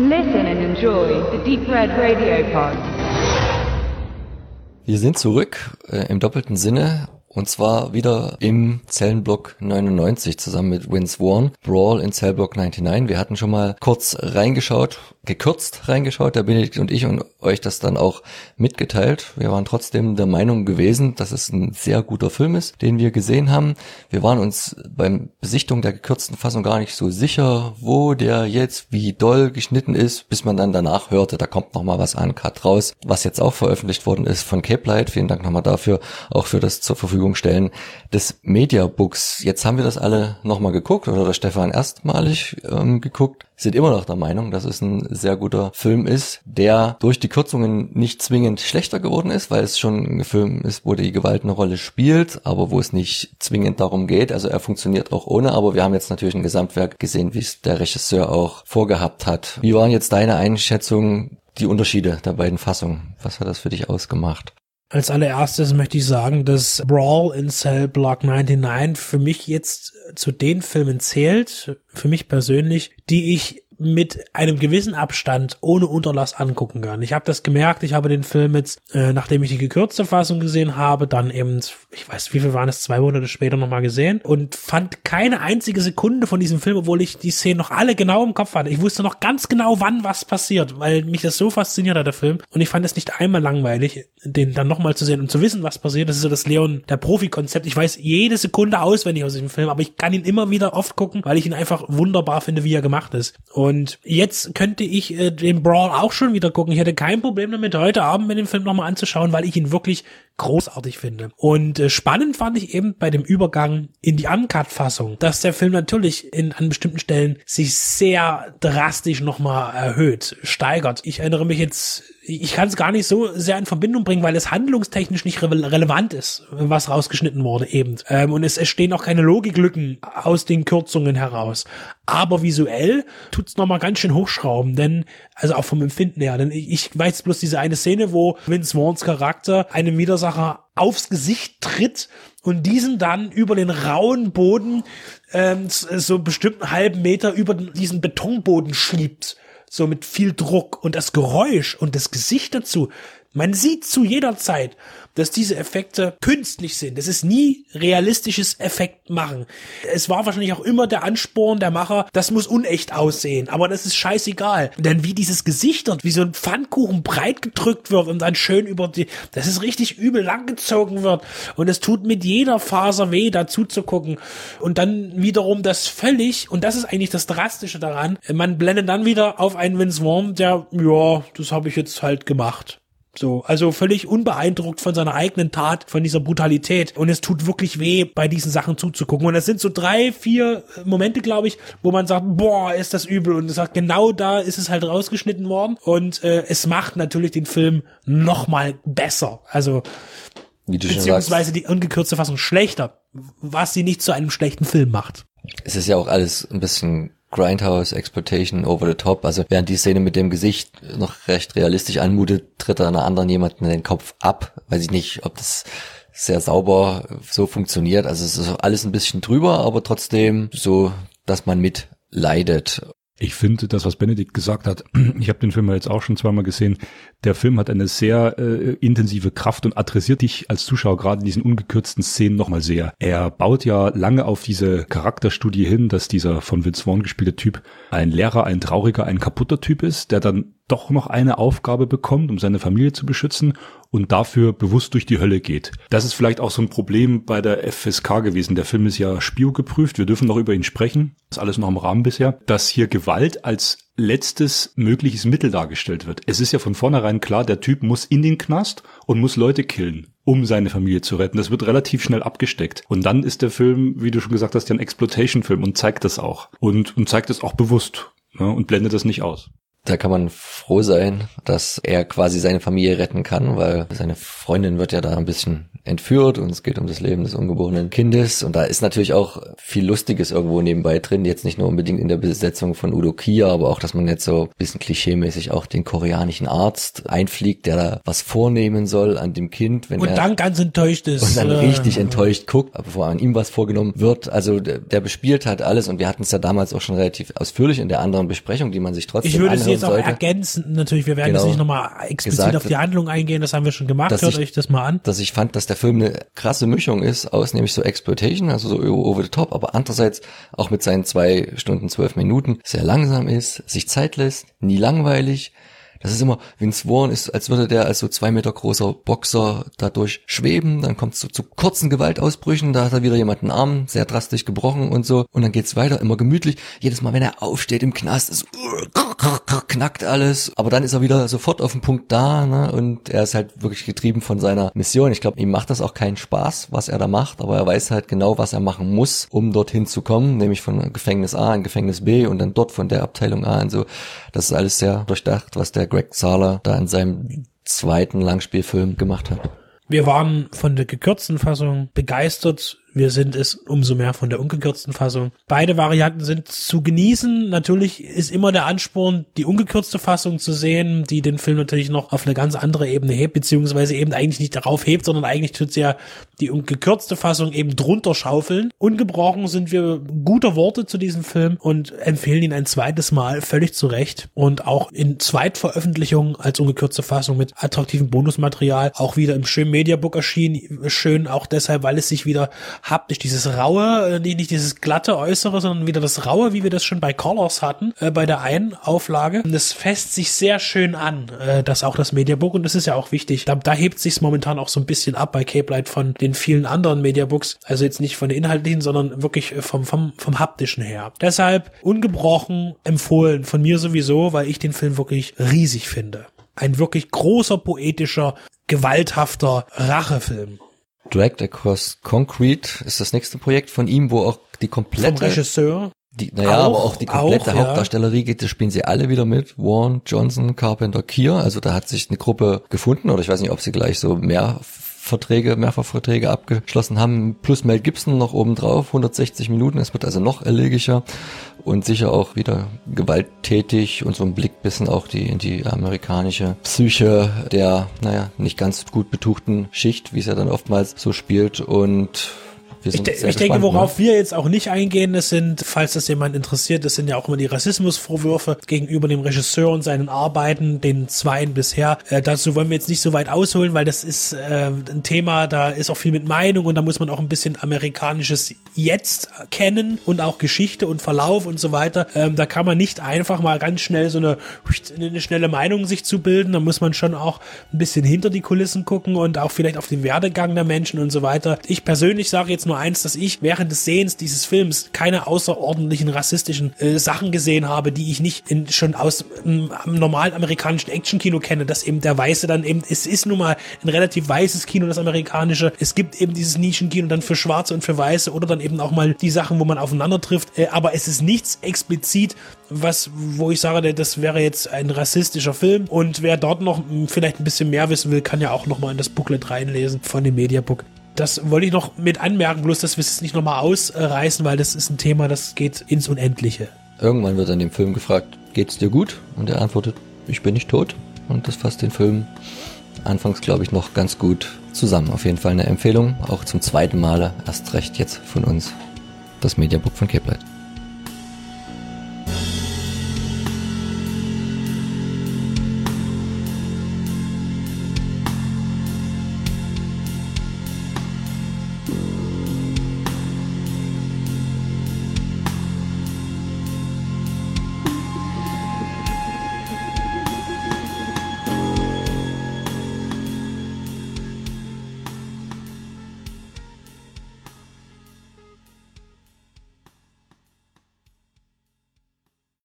Listen and enjoy the Deep Red Radio Pod. Wir sind zurück im doppelten Sinne und zwar wieder im Zellenblock 99 zusammen mit Vince Vaughn, Brawl in Cellblock 99. Wir hatten schon mal kurz reingeschaut, gekürzt reingeschaut, der Benedikt und ich, und euch das dann auch mitgeteilt. Wir waren trotzdem der Meinung gewesen, dass es ein sehr guter Film ist, den wir gesehen haben. Wir waren uns beim Besichtigung der gekürzten Fassung gar nicht so sicher, wo der jetzt wie doll geschnitten ist, bis man dann danach hörte, da kommt nochmal was an Cut raus, was jetzt auch veröffentlicht worden ist von Cape Light. Vielen Dank nochmal dafür, auch für das zur Verfügung stellen des Mediabooks. Jetzt haben wir das alle nochmal geguckt, oder der Stefan erstmalig geguckt, sind immer noch der Meinung, dass es ein sehr guter Film ist, der durch die Kürzungen nicht zwingend schlechter geworden ist, weil es schon ein Film ist, wo die Gewalt eine Rolle spielt, aber wo es nicht zwingend darum geht. Also er funktioniert auch ohne, aber wir haben jetzt natürlich ein Gesamtwerk gesehen, wie es der Regisseur auch vorgehabt hat. Wie waren jetzt deine Einschätzung, die Unterschiede der beiden Fassungen? Was hat das für dich ausgemacht? Als allererstes möchte ich sagen, dass Brawl in Cell Block 99 für mich jetzt zu den Filmen zählt, für mich persönlich, die ich mit einem gewissen Abstand ohne Unterlass angucken kann. Ich habe das gemerkt, ich habe den Film jetzt, nachdem ich die gekürzte Fassung gesehen habe, dann eben, ich weiß, wie viel waren es, 2 Monate später nochmal gesehen und fand keine einzige Sekunde von diesem Film, obwohl ich die Szenen noch alle genau im Kopf hatte. Ich wusste noch ganz genau, wann was passiert, weil mich das so fasziniert hat, der Film. Und ich fand es nicht einmal langweilig, den dann nochmal zu sehen und zu wissen, was passiert. Das ist so das Leon, der Profi-Konzept. Ich weiß jede Sekunde auswendig aus diesem Film, aber ich kann ihn immer wieder oft gucken, weil ich ihn einfach wunderbar finde, wie er gemacht ist. Und jetzt könnte ich den Brawl auch schon wieder gucken. Ich hätte kein Problem damit, heute Abend mir den Film nochmal anzuschauen, weil ich ihn wirklich großartig finde. Und spannend fand ich eben bei dem Übergang in die Uncut-Fassung, dass der Film natürlich an bestimmten Stellen sich sehr drastisch nochmal erhöht, steigert. Ich erinnere mich jetzt, ich kann es gar nicht so sehr in Verbindung bringen, weil es handlungstechnisch nicht relevant ist, was rausgeschnitten wurde eben. Und es stehen auch keine Logiklücken aus den Kürzungen heraus. Aber visuell tut's nochmal ganz schön hochschrauben, denn, also auch vom Empfinden her, denn ich weiß bloß diese eine Szene, wo Vince Vaughns Charakter einem Widersacher aufs Gesicht tritt und diesen dann über den rauen Boden so bestimmt einen halben Meter über diesen Betonboden schiebt, so mit viel Druck, und das Geräusch und das Gesicht dazu. Man sieht zu jeder Zeit, dass diese Effekte künstlich sind. Das ist nie realistisches Effekt machen. Es war wahrscheinlich auch immer der Ansporn der Macher, das muss unecht aussehen, aber das ist scheißegal. Denn wie dieses Gesicht dort, wie so ein Pfannkuchen breit gedrückt wird und dann schön das ist richtig übel langgezogen wird, und es tut mit jeder Faser weh, dazu zu gucken. Und dann wiederum das völlig, und das ist eigentlich das Drastische daran, man blendet dann wieder auf einen Vince Vaughn, der, ja, das habe ich jetzt halt gemacht. So, also völlig unbeeindruckt von seiner eigenen Tat, von dieser Brutalität. Und es tut wirklich weh, bei diesen Sachen zuzugucken. Und es sind so 3, 4 Momente, glaube ich, wo man sagt, boah, ist das übel. Und es sagt, genau da ist es halt rausgeschnitten worden. Und es macht natürlich den Film nochmal besser. Also, wie du beziehungsweise schon sagst, die ungekürzte Fassung schlechter, was sie nicht zu einem schlechten Film macht. es ist ja auch alles ein bisschen Grindhouse, Exploitation, over the top. Also während die Szene mit dem Gesicht noch recht realistisch anmutet, tritt er einer anderen jemanden in den Kopf ab. Weiß ich nicht, ob das sehr sauber so funktioniert. Also es ist alles ein bisschen drüber, aber trotzdem so, dass man mitleidet. Ich finde, das, was Benedikt gesagt hat, ich habe den Film ja jetzt auch schon zweimal gesehen, der Film hat eine sehr intensive Kraft und adressiert dich als Zuschauer gerade in diesen ungekürzten Szenen nochmal sehr. Er baut ja lange auf diese Charakterstudie hin, dass dieser von Vince Vaughn gespielte Typ ein Lehrer, ein trauriger, ein kaputter Typ ist, der dann doch noch eine Aufgabe bekommt, um seine Familie zu beschützen und dafür bewusst durch die Hölle geht. Das ist vielleicht auch so ein Problem bei der FSK gewesen. Der Film ist ja Spio geprüft, wir dürfen noch über ihn sprechen, das ist alles noch im Rahmen bisher, dass hier Gewalt als letztes mögliches Mittel dargestellt wird. Es ist ja von vornherein klar, der Typ muss in den Knast und muss Leute killen, um seine Familie zu retten. Das wird relativ schnell abgesteckt. Und dann ist der Film, wie du schon gesagt hast, ja ein Exploitation-Film und zeigt das auch. Und zeigt es auch bewusst, ne, und blendet das nicht aus. Da kann man froh sein, dass er quasi seine Familie retten kann, weil seine Freundin wird ja da ein bisschen entführt und es geht um das Leben des ungeborenen Kindes. Und da ist natürlich auch viel Lustiges irgendwo nebenbei drin, jetzt nicht nur unbedingt in der Besetzung von Udo Kier, aber auch, dass man jetzt so ein bisschen klischeemäßig auch den koreanischen Arzt einfliegt, der da was vornehmen soll an dem Kind. Wenn und dann ganz enttäuscht ist. Und dann richtig enttäuscht guckt, bevor an ihm was vorgenommen wird. Also der bespielt halt alles und wir hatten es ja damals auch schon relativ ausführlich in der anderen Besprechung, die man sich trotzdem anhören jetzt auch ergänzend, natürlich, wir werden jetzt nicht nochmal explizit auf die Handlung eingehen, das haben wir schon gemacht, hört euch das mal an. Dass ich fand, dass der Film eine krasse Mischung ist aus nämlich so Exploitation, also so over the top, aber andererseits auch mit seinen 2 Stunden 12 Minuten sehr langsam ist, sich Zeit lässt, nie langweilig. Das ist immer, Vince Vaughn ist, als würde der als so 2 Meter großer Boxer dadurch schweben, dann kommt es zu kurzen Gewaltausbrüchen, da hat er wieder jemanden Arm sehr drastisch gebrochen und so, und dann geht's weiter, immer gemütlich. Jedes Mal, wenn er aufsteht im Knast, ist knackt alles, aber dann ist er wieder sofort auf dem Punkt da, ne? Und er ist halt wirklich getrieben von seiner Mission. Ich glaube, ihm macht das auch keinen Spaß, was er da macht, aber er weiß halt genau, was er machen muss, um dorthin zu kommen, nämlich von Gefängnis A in Gefängnis B und dann dort von der Abteilung A und so. Das ist alles sehr durchdacht, was der Greg Sala da in seinem 2. Langspielfilm gemacht hat. Wir waren von der gekürzten Fassung begeistert. Wir sind es umso mehr von der ungekürzten Fassung. Beide Varianten sind zu genießen. Natürlich ist immer der Ansporn, die ungekürzte Fassung zu sehen, die den Film natürlich noch auf eine ganz andere Ebene hebt, beziehungsweise eben eigentlich nicht darauf hebt, sondern eigentlich tut ja die gekürzte Fassung eben drunter schaufeln. Ungebrochen sind wir guter Worte zu diesem Film und empfehlen ihn ein zweites Mal völlig zu Recht. Und auch in Zweitveröffentlichung als ungekürzte Fassung mit attraktivem Bonusmaterial auch wieder im schönen Mediabook erschienen. Schön auch deshalb, weil es sich wieder haptisch, dieses raue, nicht dieses glatte Äußere, sondern wieder das raue, wie wir das schon bei Colors hatten, bei der einen Auflage. Und das fässt sich sehr schön an, das auch das Mediabook, und das ist ja auch wichtig. Da hebt sich's momentan auch so ein bisschen ab bei Cape Light von den vielen anderen Mediabooks, also jetzt nicht von den inhaltlichen, sondern wirklich vom haptischen her. Deshalb ungebrochen empfohlen, von mir sowieso, weil ich den Film wirklich riesig finde. Ein wirklich großer, poetischer, gewalthafter Rachefilm. Dragged Across Concrete ist das nächste Projekt von ihm, wo auch die komplette... Vom Regisseur? Aber auch die komplette Hauptdarstellerie geht, da spielen sie alle wieder mit. Vaughn, Johnson, Carpenter, Keir. Also da hat sich eine Gruppe gefunden, oder ich weiß nicht, ob sie gleich so Mehrfachverträge abgeschlossen haben, plus Mel Gibson noch obendrauf, 160 Minuten, es wird also noch elegischer und sicher auch wieder gewalttätig und so ein Blick bisschen auch in die amerikanische Psyche der, nicht ganz gut betuchten Schicht, wie es ja dann oftmals so spielt, und ich denke, worauf wir jetzt auch nicht eingehen, das sind, falls das jemand interessiert, das sind ja auch immer die Rassismusvorwürfe gegenüber dem Regisseur und seinen Arbeiten, den 2 bisher. Dazu wollen wir jetzt nicht so weit ausholen, weil das ist ein Thema, da ist auch viel mit Meinung und da muss man auch ein bisschen amerikanisches Jetzt kennen und auch Geschichte und Verlauf und so weiter. Da kann man nicht einfach mal ganz schnell so eine schnelle Meinung sich zu bilden. Da muss man schon auch ein bisschen hinter die Kulissen gucken und auch vielleicht auf den Werdegang der Menschen und so weiter. Ich persönlich sage jetzt nur eins, dass ich während des Sehens dieses Films keine außerordentlichen rassistischen Sachen gesehen habe, die ich nicht schon aus einem normalen amerikanischen Actionkino kenne, dass eben der Weiße dann eben, es ist nun mal ein relativ weißes Kino, das amerikanische, es gibt eben dieses Nischenkino dann für Schwarze und für Weiße oder dann eben auch mal die Sachen, wo man aufeinander trifft, aber es ist nichts explizit, wo ich sage, das wäre jetzt ein rassistischer Film, und wer dort noch vielleicht ein bisschen mehr wissen will, kann ja auch nochmal in das Booklet reinlesen von dem Mediabook. Das wollte ich noch mit anmerken, bloß dass wir es nicht nochmal ausreißen, weil das ist ein Thema, das geht ins Unendliche. Irgendwann wird an dem Film gefragt, geht's dir gut? Und er antwortet, ich bin nicht tot. Und das fasst den Film anfangs, glaube ich, noch ganz gut zusammen. Auf jeden Fall eine Empfehlung, auch zum 2. Male, erst recht jetzt von uns, das Mediabook von Cape Light.